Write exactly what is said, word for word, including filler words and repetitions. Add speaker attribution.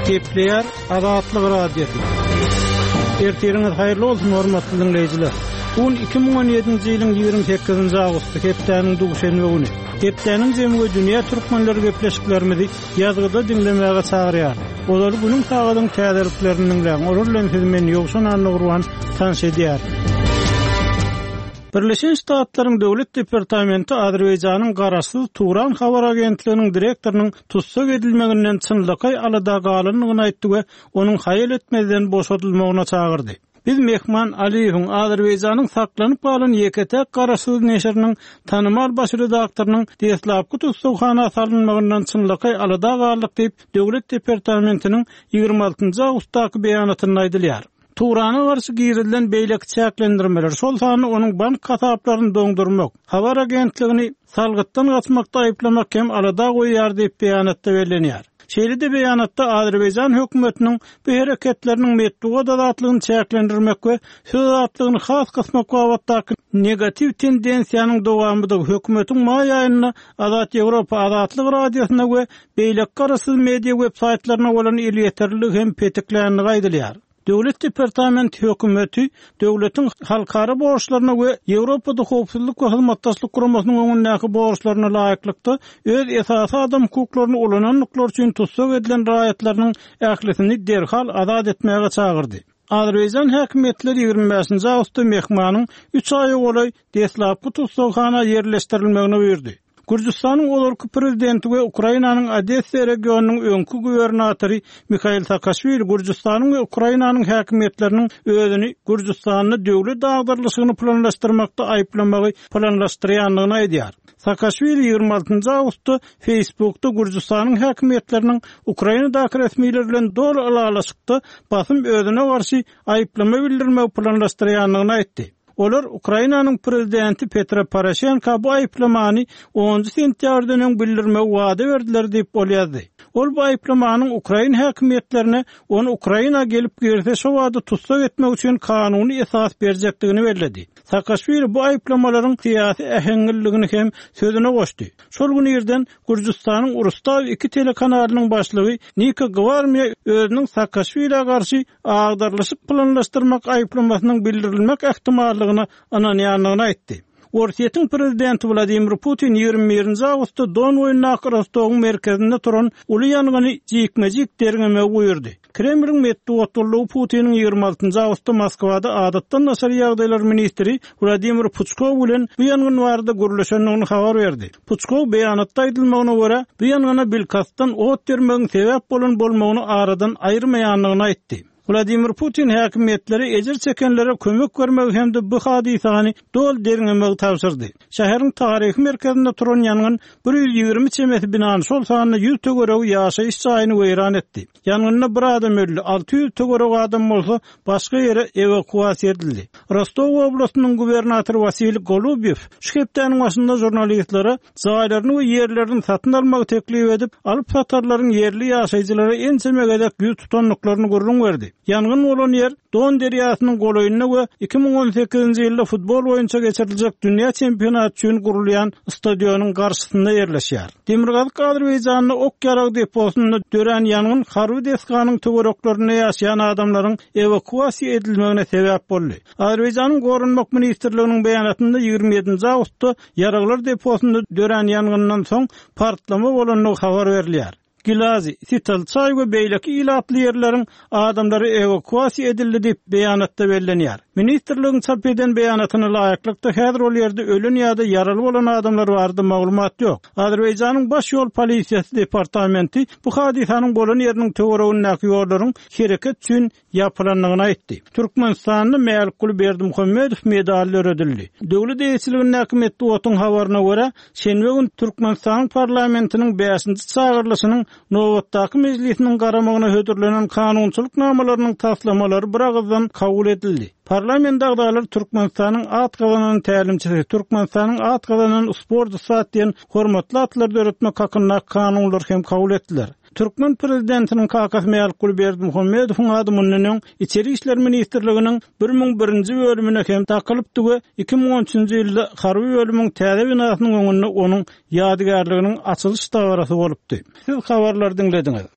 Speaker 1: Gepleýär Azatlyk radiosu. Ertiriňiz haýyrly bolsun hormatly dinleýijiler. Bugün iki ming on ýedinji ýylyň ýigirme sekizinji awgusty hepdeniň duguşenme güni. Hepdeniň jemgy dünýä türkmenleri gepleşiklerimizi ýazgyda dinlemäge çagyrýar. Olar günüň tagadyň täzeliklerini dinleýän, olar bilen sizmen ýogşan anly gurwan tanış edýär. Birleşen Ştatlaryň Döwlet Departamenti Azerbaýjanyň garaşsyz Turan habar agentliginiň direktorynyň tutsak edilmeginden çynlykay alada galanlygyny aýtdy we onuň haýal etmeden boşatylmagyna çagyrdy. Biz Mehman Aliýewiň Azerbaýjanyň saklanyp galan ýeketek garaşsyz neşriniň tanymal baş redaktorynyň deslapky tutsakxana salynmagyndan çynlykay alada galanlyk diýip Döwlet Departamentiniň ýygrima altynjy awgustdaky beýanatyny aýdylýar. Turana garşy girilen beýlek çäklendirmeler şol sany onuň bank kasaplaryny doňdurmak, habar agentligini salgytdan gaçmakda aýplamak hem alada goýýar diýip beýanatda bellenýär. Şeýle-de beýanatda Azerbaýjan hökümetiniň bu hereketleriniň metduga dadatlygyny çäklendirmek we söz azatlygyny has kysmak wagtdaky negativ tendensiýanyň dowamyda hökümetiň maý aýyna Azat Ýewropa Azatlyk radiosyna we beýlek garaşsyz media websaytlaryna bolan ilýeterlik hem petiklärni gaýdylýar. Döwlet Departamenti hökümeti döwletiň halkara borçlaryna we Ýewropada howpsuzlyk we hyzmatdaşlyk guramasynyň öňündäki borçlaryna laýyklykda öz esasy adam hukuklaryny ulananlyklar üçin tutsak edilen raýatlarynyň ählisini derhal azat etmäge çagyrdy. Azerbaýjan häkimetleri ýygrima beşinji awgustda Mehmanyň üç aý golay deslapky tutsakxana ýerleşdirilmegini buyurdy. Gürjistanyň olarky prezidenti we Ukrainanyň Odessa regionunyň öňkü gubernatory Mikhail Saakashvili Gürjistanyň we Ukrainanyň häkimetleriniň özüni Gürjistanyny döwlet dagdyrlyşygyny planlaşdyrmakda aýplamagy planlaşdyrýanlygyny aýdýar. Saakashvili ýygrima altynjy awgustda Facebookda Gürjistanyň häkimetleriniň Ukrainadaky resmiýler bilen dol alalaşykda basym özüne garşy aýplama bildirmek planlaşdyrýanlygyny aýtdy. Olar Ukrainanyň prezidenti Petro Poroshenko bu aýplamany onunji sentýabrdan bildirmek wada berdiler diýip bolýardy. Ol bu aýplamanyň Ukraina häkimetlerine onu Ukraina gelip girse şo wada tutsak etmek üçin kanuny esas berjekdigini bellädi. Saakashvili bu aýplamalaryň syýasy ähengilligini hem sözüne goşdy. Şol güni ýerden Gürjistanyň Urustav iki telekanalynyň başlygy Nika Gvarmiya özüniň Saakashvili'e garşy agdarlyşyp planlaşdyrmak aýplamasynyň bildirilmek ähtimallygyny ananýanlygyny aýtdy. Orsiýetiň prezidenti Vladimir Putin ýygrima birinji awgustda Don oýunlaky Rostowyň merkezinde turan uly ýanyny jikmejik derňeme goýurdy. Kremliň medeniýet Putiniň ýygrima altynjy awgustda Moskwada adatdan naşar ýagdaýlar ministri Vladimir Puchkov bilen bu ýangyn barada gürleşenligini habar berdi. Puchkov beýanatda aýdylmagyna görä, bu ýangana bilkasdan ot bermegiň sebäp bolan bolmagyny aradan aýyrmaýanlygyny aýtdy. Vladimir Putin häkimetleri ejir çekenlere kömek bermek hemde bu hadisany dol derňemek tapşyrdy. Şäheriň taryhy merkezinde turan ýangyn bir ýüz ýygrima çemeti binany şol sanyny ýüz tögereg ýaşaýyş çaýyny weýran etdi. Ýangynda bir adam öldü, alty ýüz tögereg adam bolsa başga ýere evakuasiýa edildi. Rostov oblastynyň gubernatory Vasily Golubyev şu hepdeniň başynda jurnalistlere zaýlaryny we ýerlerini satyn almagy teklip edip, alyp satarlaryň ýerli ýaşaýjylara ençe megedek ýüz tutanlyklaryny gurrun berdi. Yangın bolan yer Don derýasynyň goloýunyna we iki ming on sekizinji ýylda futbol boýunça geçiriljek dünýä çempionaty üçin gurulýan stadionyň garşysynda ýerleşýär. Demirgaz Azerbaýjanyň ok ýarag deposyna dören yangyn harby deskanyň töwereklaryna ýaşaýan adamlaryň evakuasiýa edilmegine sebäp boldy. Azerbaýjanyň gorunmak ministrliginiň beýanatynda ýygrima ýedinji awgustda ýaraglar deposynda dören yangyndan soň partlama bolanlygy habar berilýär. Gilazi, Sital, Çay we beýleki ilatly ýerleriň adamlary evakuasiýa edildi diýip beýanatda bellenýär. Ministrligiň çap eden beýanatyna laýyklykda häzir ol ýerde ölen ýa-da yaraly bolan adamlar barada maglumat ýok. Azerbaýjanyň baş ýol polisiýasy departamenti bu hadisanyň bolan ýeriniň töweregindäki ýollaryň hereket üçin ýapylanlygyny aýtdy. Türkmenistanyň Mälikul Berdimuhammedow medally ödüldi. Döwlet eýsliginiň häkimetdiň habaryna görä, şenbe gün Türkmenistanyň parlamentiniň beşinji çagyrlyşynyň Nowatdaky mejlisiniň garamagyna hödürlenen kanunçylyk namalarynyň taslamalary bir agzdan kabul edildi. Parlament agdalar Türkmenistanyň at gazananyň tälimçisi, Türkmenistanyň at gazananyň sport satýan hormatly atlar öğretmek hakyna kanunlar hem kabul etdiler. Türkmen prezidentiniň kakasy Mälikul Berdimuhammedowyň adamynyň içeri işler ministrliginiň bir ming birinji bölümine hem takylypdy we iki ming on üçinji ýylda harby bölümiň täze binasynyň öňünde onuň ýadygarlygynyň açylyş dawarasy bolupdy. Siz habarlar dinlediňiz.